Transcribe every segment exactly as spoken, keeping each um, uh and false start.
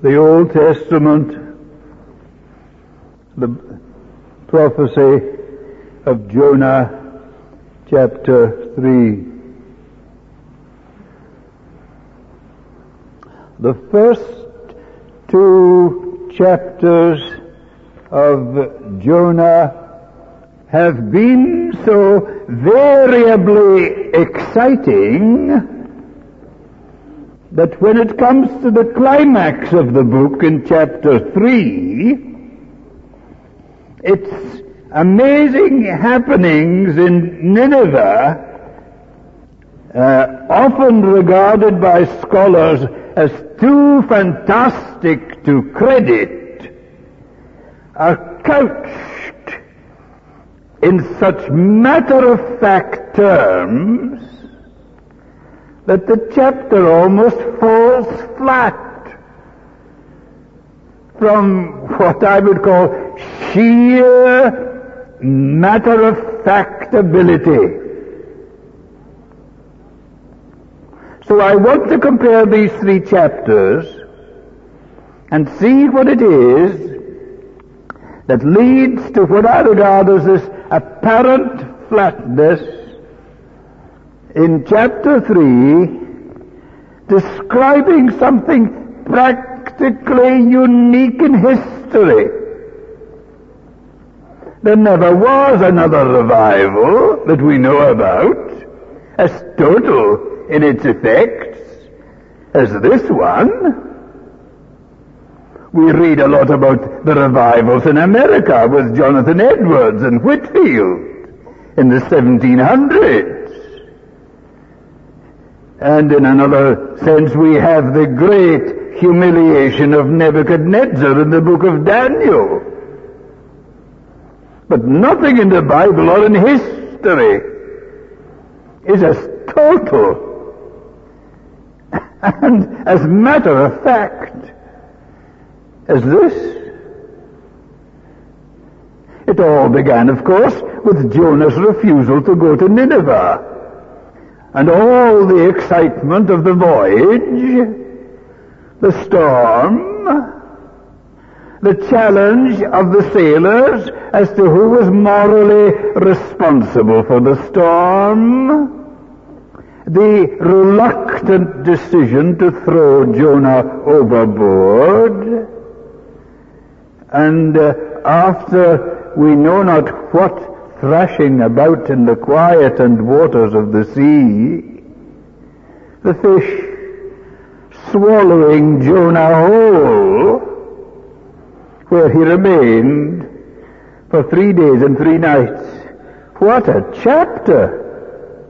the Old Testament, the prophecy of Jonah, chapter three. The first two chapters of Jonah have been so variably exciting that when it comes to the climax of the book in chapter three, its amazing happenings in Nineveh, uh, often regarded by scholars as too fantastic to credit, are couched in such matter-of-fact terms that the chapter almost falls flat from what I would call sheer matter-of-fact ability. So I want to compare these three chapters and see what it is that leads to what I regard as this apparent flatness in chapter three, describing something practically unique in history. There never was another revival that we know about as total in its effects as this one. We read a lot about the revivals in America with Jonathan Edwards and Whitefield in the seventeen hundreds. And in another sense, we have the great humiliation of Nebuchadnezzar in the book of Daniel. But nothing in the Bible or in history is as total and as matter of fact as this. It all began, of course, with Jonah's refusal to go to Nineveh. And all the excitement of the voyage, the storm, the challenge of the sailors as to who was morally responsible for the storm, the reluctant decision to throw Jonah overboard, and uh, after we know not what thrashing about in the quiet and waters of the sea, the fish swallowing Jonah whole, where he remained for three days and three nights. What a chapter!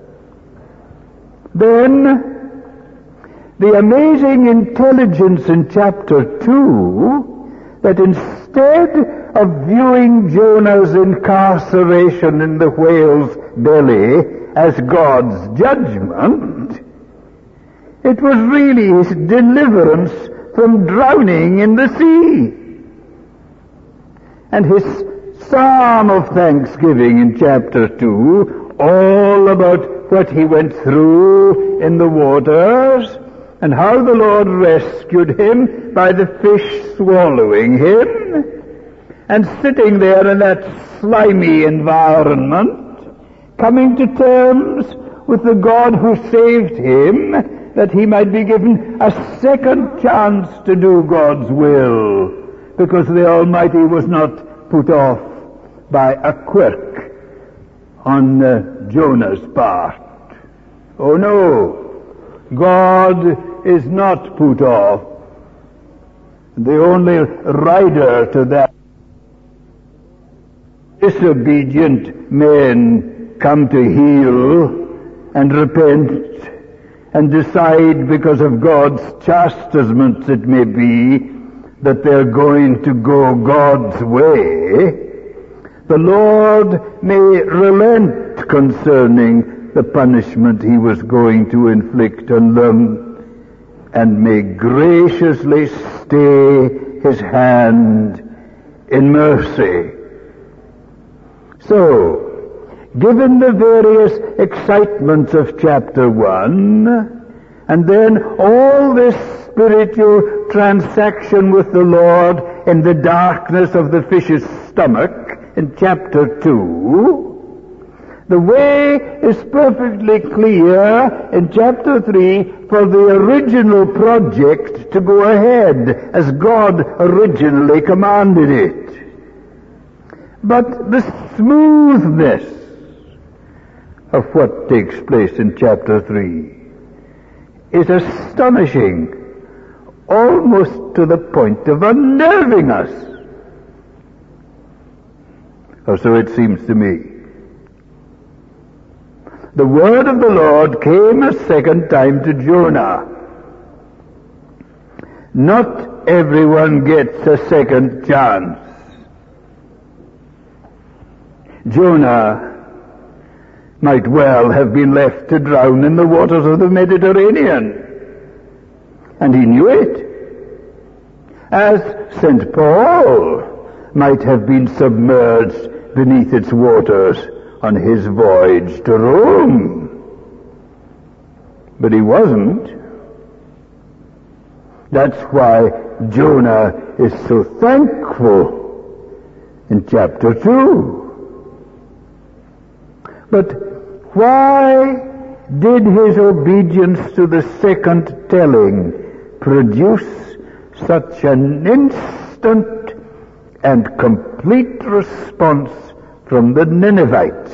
Then, the amazing intelligence in chapter two, that instead of viewing Jonah's incarceration in the whale's belly as God's judgment, it was really his deliverance from drowning in the sea. And his psalm of thanksgiving in chapter two, all about what he went through in the waters, and how the Lord rescued him by the fish swallowing him, and sitting there in that slimy environment, coming to terms with the God who saved him, that he might be given a second chance to do God's will, because the Almighty was not put off by a quirk on uh, Jonah's part. Oh no, God is not put off. The only rider to that disobedient men come to heel and repent and decide, because of God's chastisements it may be, that they're going to go God's way. The Lord may relent concerning the punishment he was going to inflict on them, and may graciously stay his hand in mercy. So, given the various excitements of chapter one, And then all this spiritual transaction with the Lord in the darkness of the fish's stomach in chapter two. The way is perfectly clear in chapter three for the original project to go ahead as God originally commanded it. But the smoothness of what takes place in chapter three is astonishing, almost to the point of unnerving us. Or so it seems to me. The word of the Lord came a second time to Jonah. Not everyone gets a second chance. Jonah might well have been left to drown in the waters of the Mediterranean. And he knew it. As Saint Paul might have been submerged beneath its waters on his voyage to Rome. But he wasn't. That's why Jonah is so thankful in chapter two. But why did his obedience to the second telling produce such an instant and complete response from the Ninevites?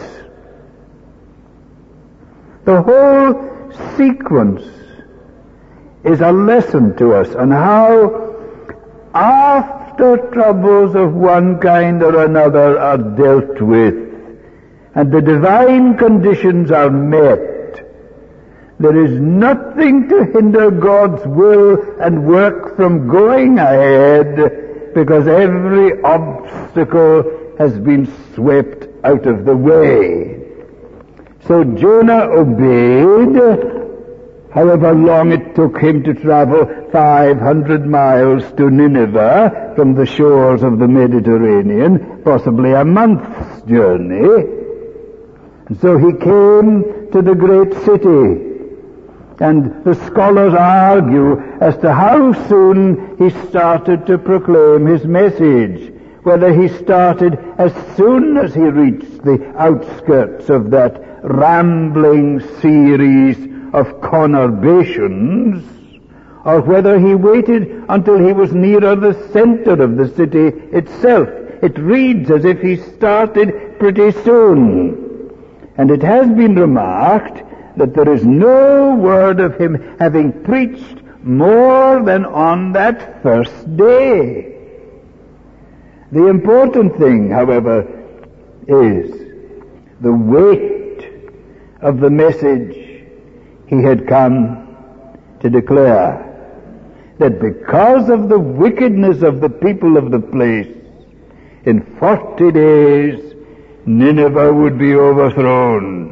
The whole sequence is a lesson to us on how, after troubles of one kind or another are dealt with, and the divine conditions are met, there is nothing to hinder God's will and work from going ahead, because every obstacle has been swept out of the way. So Jonah obeyed, however long it took him to travel five hundred miles to Nineveh from the shores of the Mediterranean, possibly a month's journey. And so he came to the great city, and the scholars argue as to how soon he started to proclaim his message, whether he started as soon as he reached the outskirts of that rambling series of conurbations, or whether he waited until he was nearer the center of the city itself. It reads as if he started pretty soon. And it has been remarked that there is no word of him having preached more than on that first day. The important thing, however, is the weight of the message he had come to declare. That because of the wickedness of the people of the place, in forty days Nineveh would be overthrown.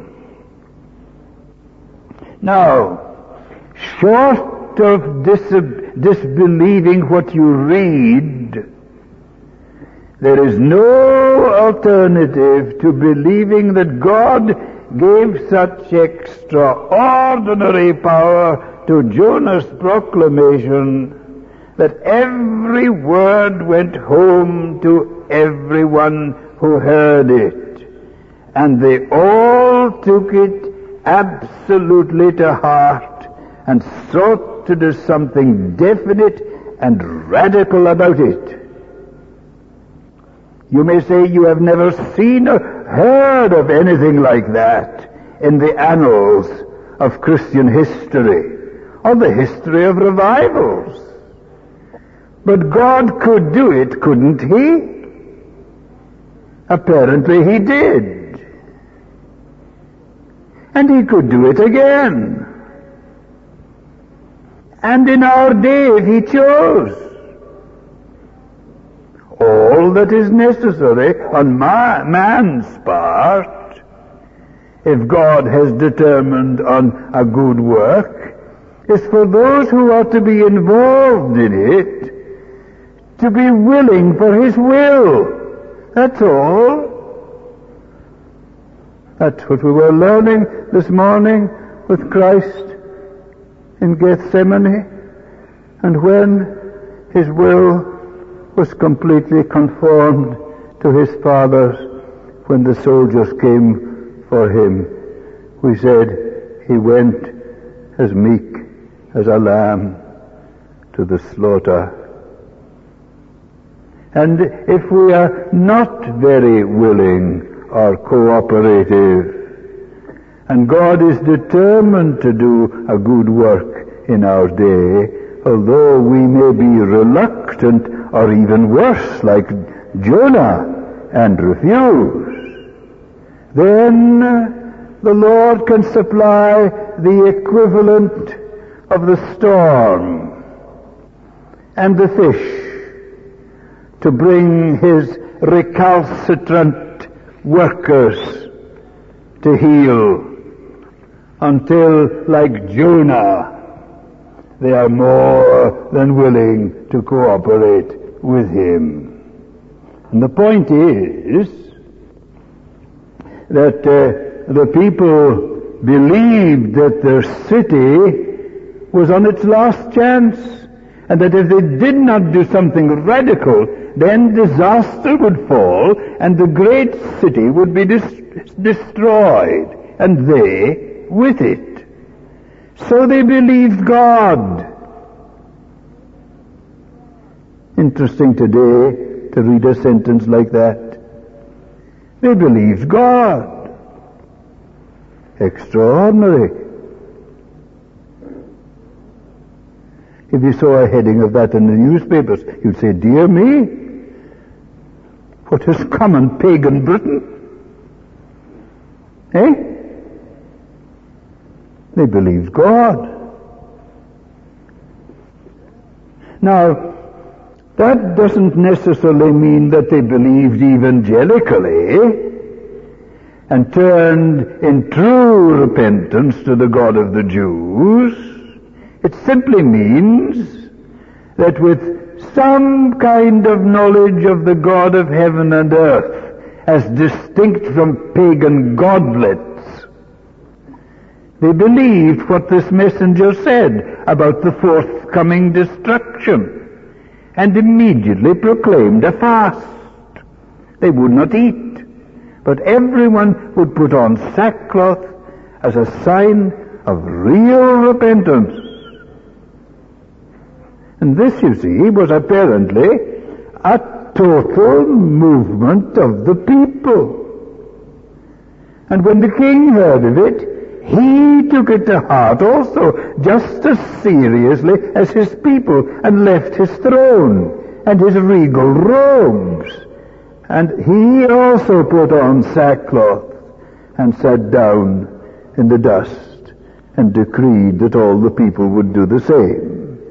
Now, short of dis- disbelieving what you read, there is no alternative to believing that God gave such extraordinary power to Jonah's proclamation that every word went home to everyone who heard it. And they all took it absolutely to heart and sought to do something definite and radical about it. You may say you have never seen or heard of anything like that in the annals of Christian history or the history of revivals. But God could do it, couldn't He? Apparently He did. And He could do it again. And in our day, if He chose, all that is necessary on ma- man's part, if God has determined on a good work, is for those who are to be involved in it to be willing for His will. That's all. That's what we were learning this morning with Christ in Gethsemane, and when his will was completely conformed to his Father's, when the soldiers came for him, we said he went as meek as a lamb to the slaughter. And if we are not very willing or cooperative, and God is determined to do a good work in our day, although we may be reluctant or even worse, like Jonah, and refuse, then the Lord can supply the equivalent of the storm and the fish to bring his recalcitrant workers to heel, until, like Jonah, they are more than willing to cooperate with him. And the point is that uh, the people believed that their city was on its last chance, and that if they did not do something radical, then disaster would fall, and the great city would be dis- destroyed, and they with it. So they believed God. Interesting today to read a sentence like that. They believed God. Extraordinary. If you saw a heading of that in the newspapers, you'd say, dear me, what has come on pagan Britain? Eh? They believed God. Now, that doesn't necessarily mean that they believed evangelically and turned in true repentance to the God of the Jews. It simply means that with some kind of knowledge of the God of heaven and earth, as distinct from pagan godlets, they believed what this messenger said about the forthcoming destruction, and immediately proclaimed a fast. They would not eat, but everyone would put on sackcloth as a sign of real repentance. And this, you see, was apparently a total movement of the people. And when the king heard of it, he took it to heart also, just as seriously as his people, and left his throne and his regal robes. And he also put on sackcloth and sat down in the dust and decreed that all the people would do the same.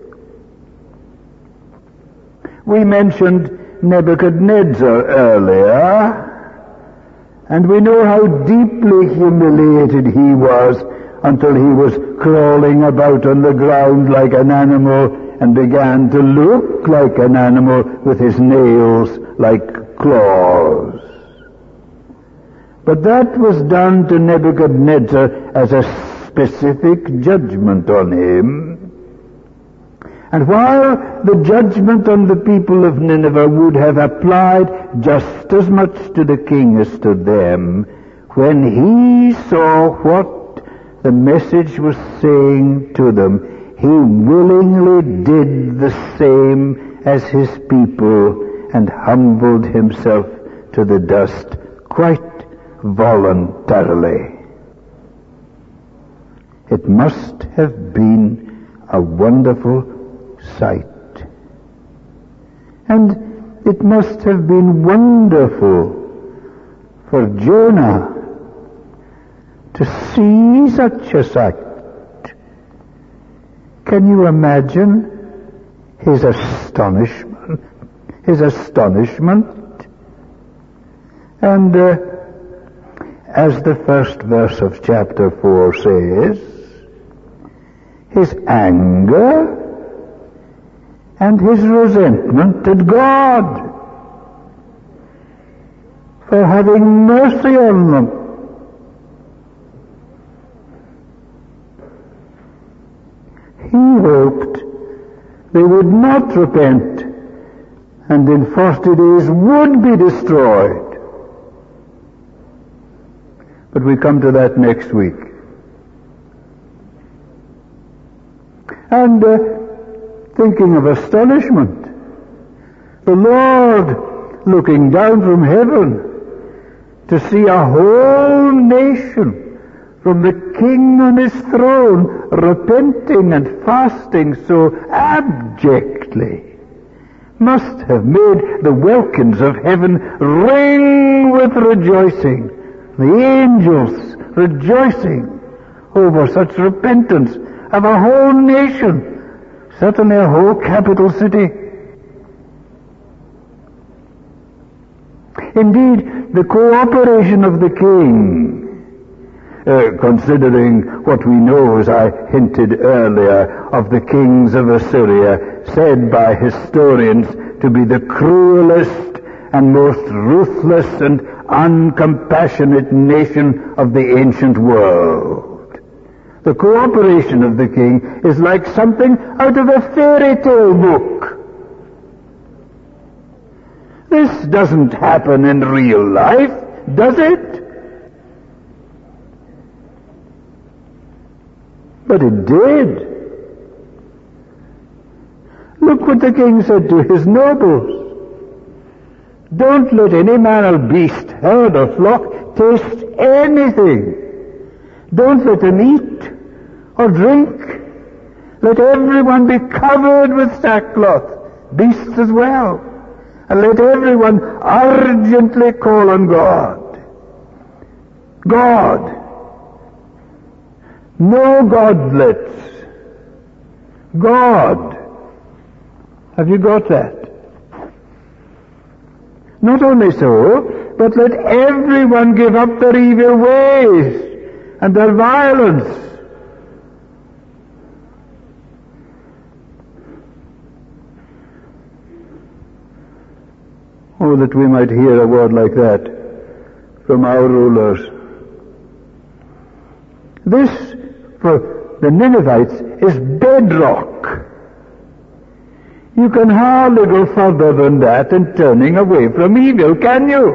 We mentioned Nebuchadnezzar earlier, and we know how deeply humiliated he was until he was crawling about on the ground like an animal and began to look like an animal with his nails like claws. But that was done to Nebuchadnezzar as a specific judgment on him. And while the judgment on the people of Nineveh would have applied just as much to the king as to them, when he saw what the message was saying to them, he willingly did the same as his people and humbled himself to the dust quite voluntarily. It must have been a wonderful sight. And it must have been wonderful for Jonah to see such a sight. Can you imagine his astonishment? His astonishment? And uh, as the first verse of chapter four says, his anger and his resentment at God for having mercy on them. They would not repent, and in forty days would be destroyed. But we come to that next week. And uh, thinking of astonishment, the Lord looking down from heaven to see a whole nation, from the king on his throne, repenting and fasting so abjectly, must have made the welkins of heaven ring with rejoicing, the angels rejoicing over such repentance of a whole nation, certainly a whole capital city. Indeed, the cooperation of the king, Uh, considering what we know, as I hinted earlier, of the kings of Assyria, said by historians to be the cruelest and most ruthless and uncompassionate nation of the ancient world. The cooperation of the king is like something out of a fairy tale book. This doesn't happen in real life, does it? But it did. Look what the king said to his nobles. Don't let any man or beast, herd or flock, taste anything. Don't let them eat or drink. Let everyone be covered with sackcloth, beasts as well. And let everyone urgently call on God. God. No godlets. God. Have you got that? Not only so, but let everyone give up their evil ways and their violence. Oh, that we might hear a word like that from our rulers. This, for the Ninevites, is bedrock. You can hardly go further than that in turning away from evil, can you?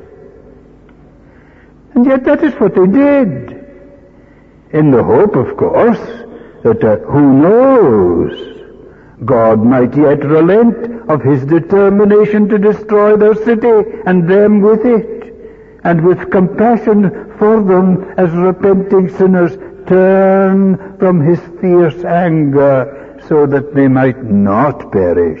And yet that is what they did. In the hope, of course, that uh, who knows, God might yet relent of his determination to destroy their city and them with it, and with compassion for them as repenting sinners turn from his fierce anger, so that they might not perish.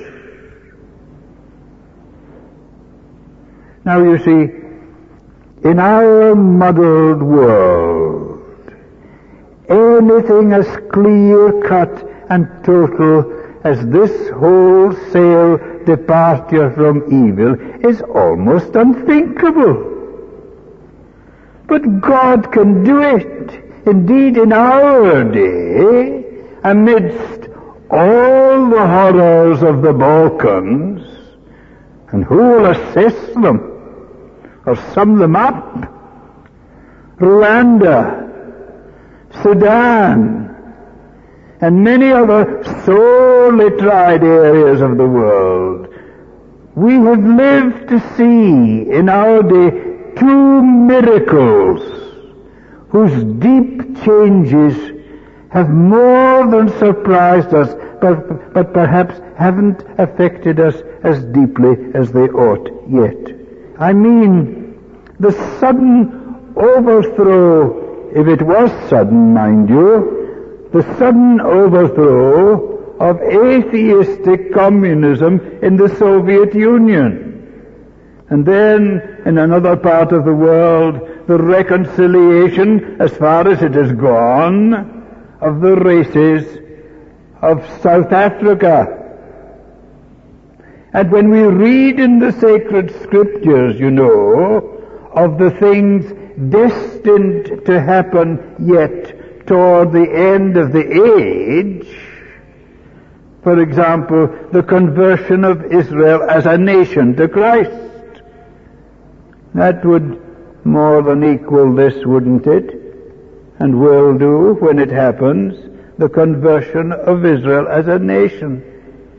Now you see, in our muddled world, anything as clear-cut and total as this wholesale departure from evil is almost unthinkable. But God can do it. Indeed, in our day, amidst all the horrors of the Balkans, and who will assess them or sum them up? Rwanda, Sudan, and many other sorely tried areas of the world. We have lived to see in our day two miracles whose deep changes have more than surprised us, but, but perhaps haven't affected us as deeply as they ought yet. I mean, the sudden overthrow, if it was sudden, mind you, the sudden overthrow of atheistic communism in the Soviet Union. And then, in another part of the world, the reconciliation, as far as it has gone, of the races of South Africa. And when we read in the sacred scriptures, you know, of the things destined to happen yet toward the end of the age, for example, the conversion of Israel as a nation to Christ, that would more than equal this, wouldn't it? And will do when it happens, the conversion of Israel as a nation.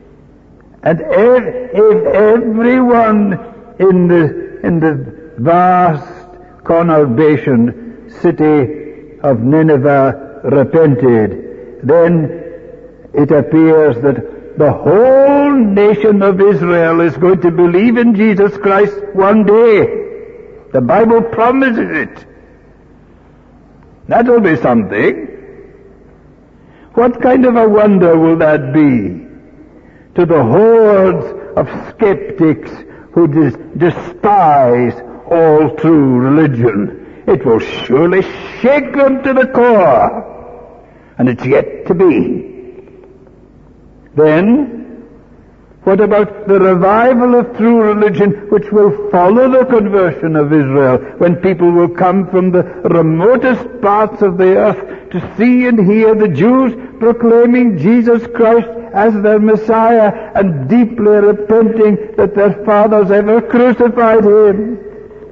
And if, if everyone in the, in the vast conurbation city of Nineveh repented, then it appears that the whole nation of Israel is going to believe in Jesus Christ one day. The Bible promises it. That'll be something. What kind of a wonder will that be to the hordes of skeptics who dis- despise all true religion? It will surely shake them to the core, and it's yet to be. Then, what about the revival of true religion which will follow the conversion of Israel, when people will come from the remotest parts of the earth to see and hear the Jews proclaiming Jesus Christ as their Messiah and deeply repenting that their fathers ever crucified him?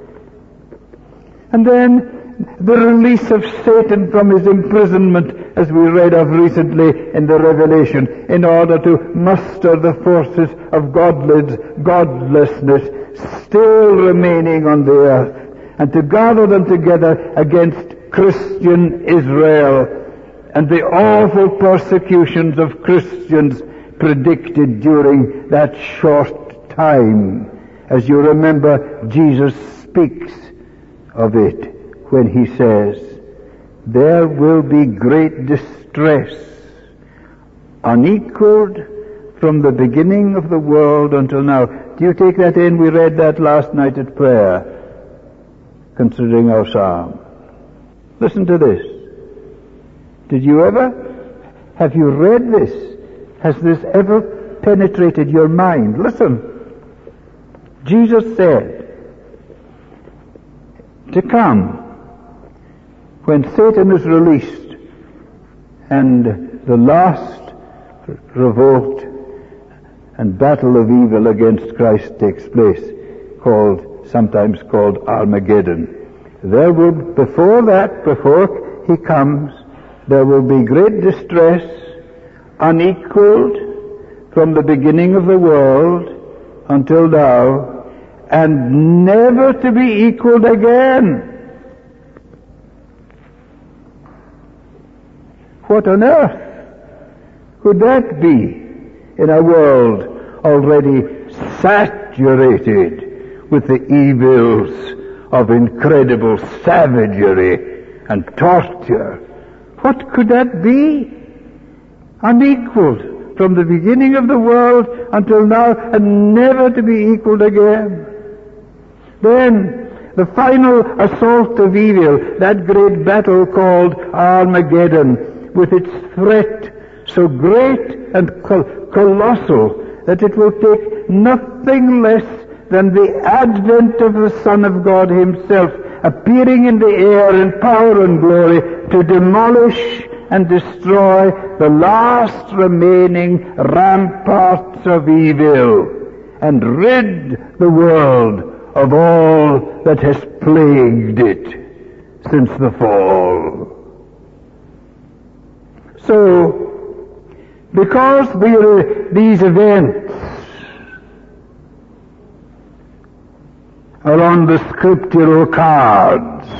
And then the release of Satan from his imprisonment, as we read of recently in the Revelation, in order to muster the forces of godless, godlessness still remaining on the earth, and to gather them together against Christian Israel and the awful persecutions of Christians predicted during that short time. As you remember, Jesus speaks of it when he says, there will be great distress, unequaled from the beginning of the world until now. Do you take that in? We read that last night at prayer, considering our psalm. Listen to this. Did you ever, have you read this? Has this ever penetrated your mind? Listen. Jesus said, to come, when Satan is released and the last revolt and battle of evil against Christ takes place, called, sometimes called Armageddon, there will, before that, before he comes, there will be great distress, unequaled from the beginning of the world until now, and never to be equaled again. What on earth could that be in a world already saturated with the evils of incredible savagery and torture? What could that be? Unequaled from the beginning of the world until now, and never to be equaled again. Then, the final assault of evil, that great battle called Armageddon, with its threat so great and col- colossal that it will take nothing less than the advent of the Son of God himself, appearing in the air in power and glory, to demolish and destroy the last remaining ramparts of evil and rid the world of all that has plagued it since the fall. So, because we are, these events are on the scriptural cards,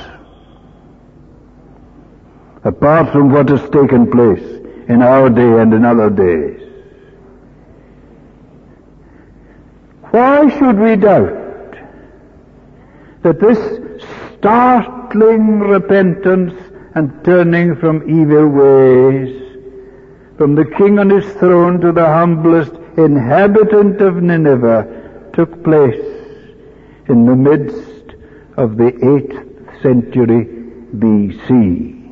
apart from what has taken place in our day and in other days, why should we doubt that this startling repentance and turning from evil ways, from the king on his throne to the humblest inhabitant of Nineveh, took place in the midst of the eighth century B C?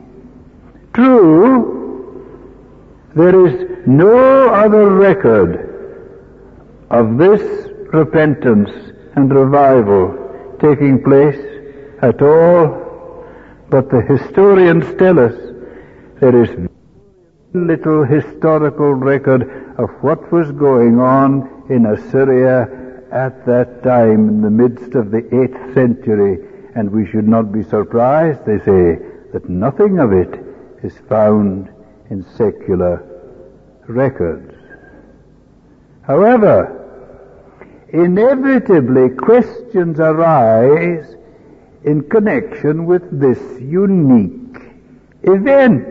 True, there is no other record of this repentance and revival taking place at all, but the historians tell us there is little historical record of what was going on in Assyria at that time in the midst of the eighth century, and we should not be surprised, they say, that nothing of it is found in secular records. However, inevitably questions arise in connection with this unique event.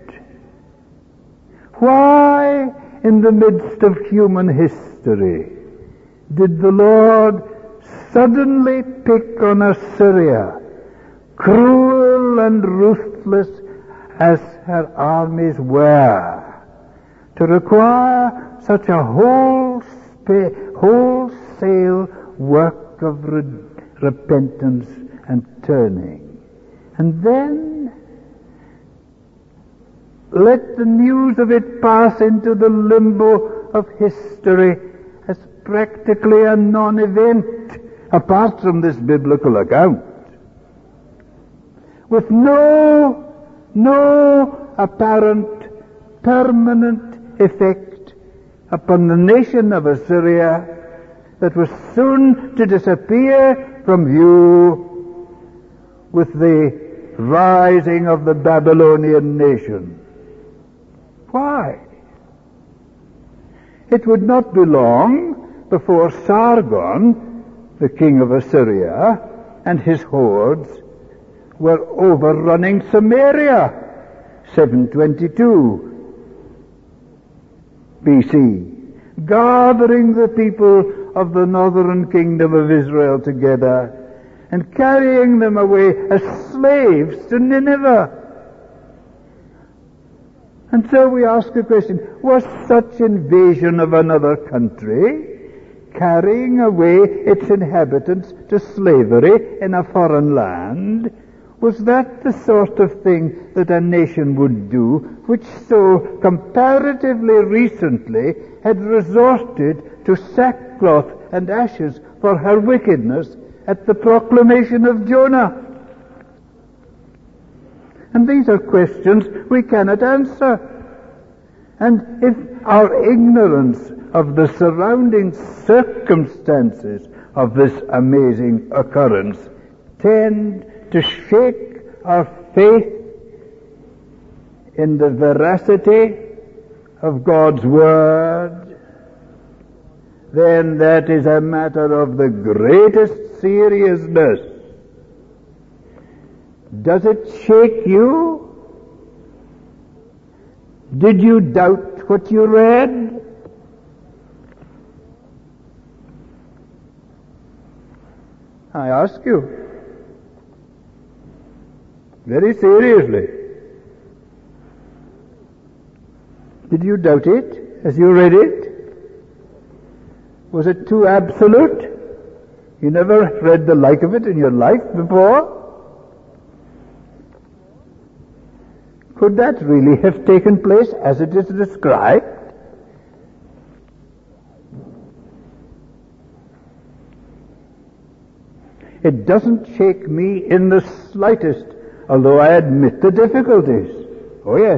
Why, in the midst of human history, did the Lord suddenly pick on Assyria, cruel and ruthless as her armies were, to require such a whole spa- wholesale work of re- repentance and turning? And then let the news of it pass into the limbo of history as practically a non-event, apart from this biblical account, with no, no apparent permanent effect upon the nation of Assyria that was soon to disappear from view with the rising of the Babylonian nation. Why? It would not be long before Sargon, the king of Assyria, and his hordes were overrunning Samaria, seven twenty-two B C, gathering the people of the northern kingdom of Israel together and carrying them away as slaves to Nineveh. And so we ask the question, was such invasion of another country, carrying away its inhabitants to slavery in a foreign land, was that the sort of thing that a nation would do which so comparatively recently had resorted to sackcloth and ashes for her wickedness at the proclamation of Jonah? And these are questions we cannot answer. And if our ignorance of the surrounding circumstances of this amazing occurrence tend to shake our faith in the veracity of God's Word, then that is a matter of the greatest seriousness. Does it shake you? Did you doubt what you read? I ask you, very seriously, did you doubt it as you read it? Was it too absolute? You never read the like of it in your life before? Could that really have taken place as it is described? It doesn't shake me in the slightest, although I admit the difficulties. Oh yes.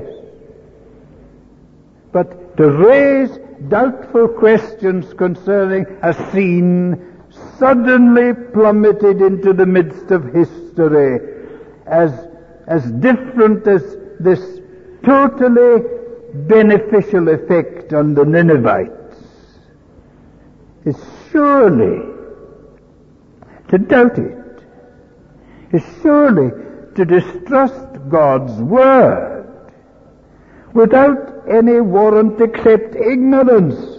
But to raise doubtful questions concerning a scene suddenly plummeted into the midst of history as, as different as this totally beneficial effect on the Ninevites is surely to doubt it, is surely to distrust God's Word without any warrant except ignorance.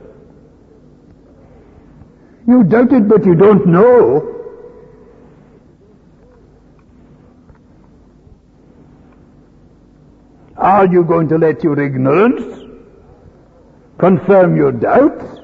You doubt it, but you don't know. Are you going to let your ignorance confirm your doubts?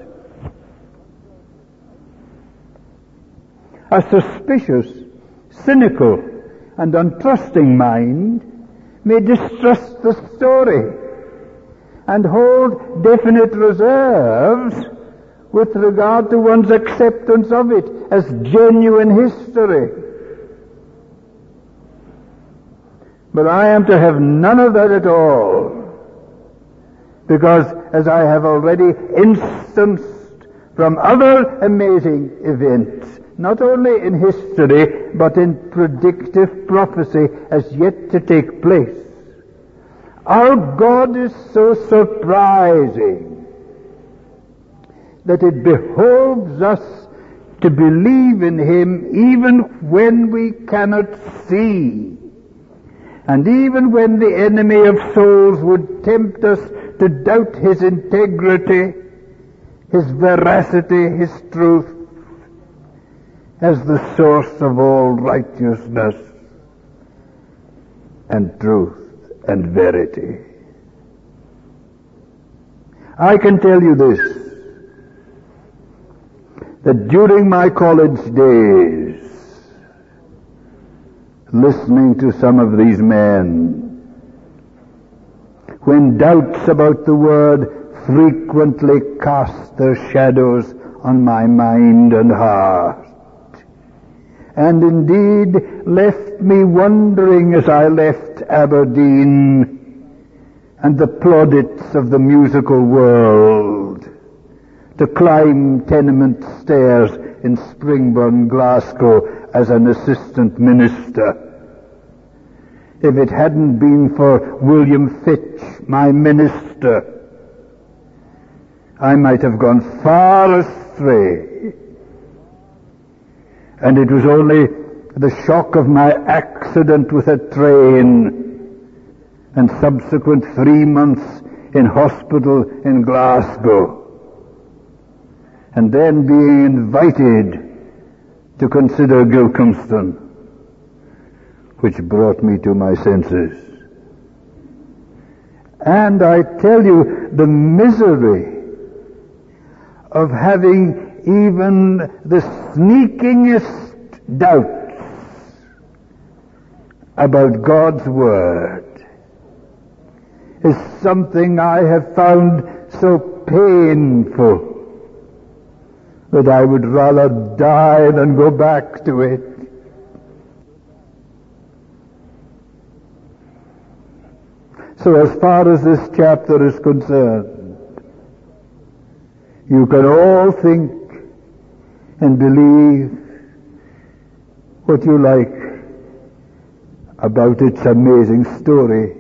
A suspicious, cynical, and untrusting mind may distrust the story and hold definite reserves with regard to one's acceptance of it as genuine history. But I am to have none of that at all, because as I have already instanced from other amazing events, not only in history, but in predictive prophecy as yet to take place, our God is so surprising that it behoves us to believe in him even when we cannot see, and even when the enemy of souls would tempt us to doubt his integrity, his veracity, his truth, as the source of all righteousness and truth and verity. I can tell you this, that during my college days, listening to some of these men, when doubts about the word frequently cast their shadows on my mind and heart, and indeed left me wondering as I left Aberdeen and the plaudits of the musical world to climb tenement stairs in Springburn, Glasgow as an assistant minister. If it hadn't been for William Fitch, my minister, I might have gone far astray. And it was only the shock of my accident with a train and subsequent three months in hospital in Glasgow, and then being invited to consider Gilcomston, which brought me to my senses. And I tell you, the misery of having even the sneakingest doubts about God's Word is something I have found so painful that I would rather die than go back to it. So as far as this chapter is concerned, you can all think and believe what you like about its amazing story,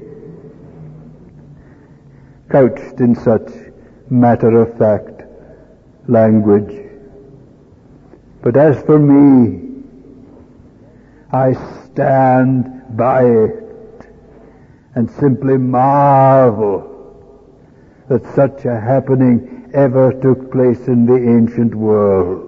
couched in such matter-of-fact language. But as for me, I stand by it and simply marvel that such a happening ever took place in the ancient world.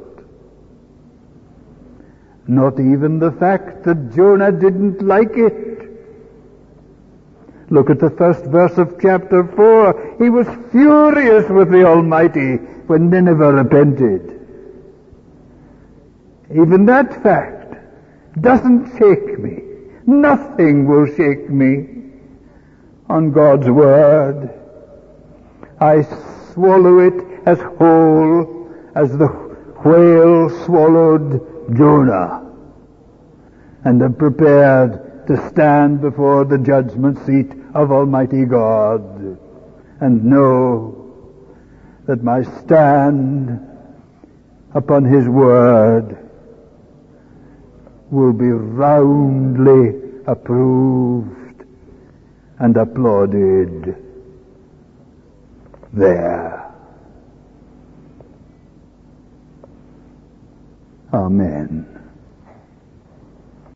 Not even the fact that Jonah didn't like it. Look at the first verse of chapter four. He was furious with the Almighty when Nineveh repented. Even that fact doesn't shake me. Nothing will shake me on God's Word. I swallow it as whole as the whale swallowed Jonah, and am prepared to stand before the judgment seat of Almighty God and know that my stand upon His Word will be roundly approved and applauded there. Amen.